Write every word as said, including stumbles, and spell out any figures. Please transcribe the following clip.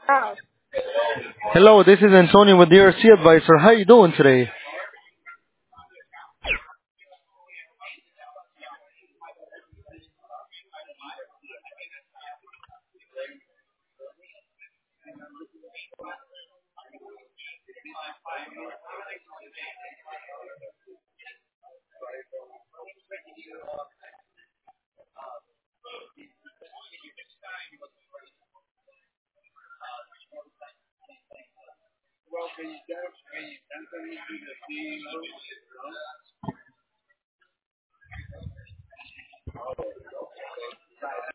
Oh, Hello, this is Antonio with the R C Advisor. How you doing today?